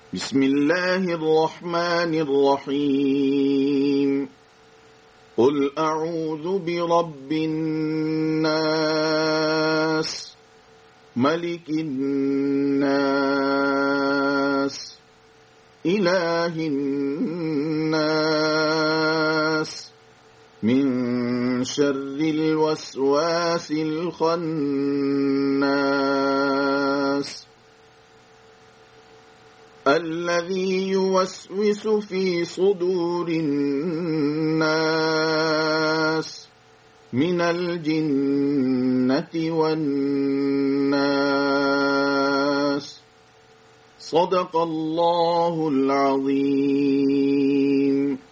بسم الله الرحمن الرحيم قل أعوذ برب الناس ملك الناس إله الناس من شر الوسواس الخناس الذي يوسوس في صدور الناس من الجنة والناس صدق الله العظيم.